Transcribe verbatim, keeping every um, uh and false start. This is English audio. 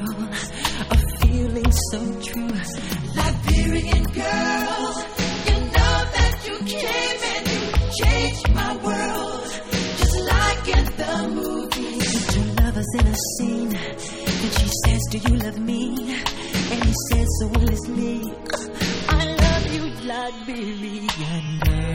a feeling so true. Liberian girl, you know that you came and you changed my world, just like in the movies. Two lovers in a scene, and she says, do you love me? And he says, so will it's me. I love you, Liberian girl.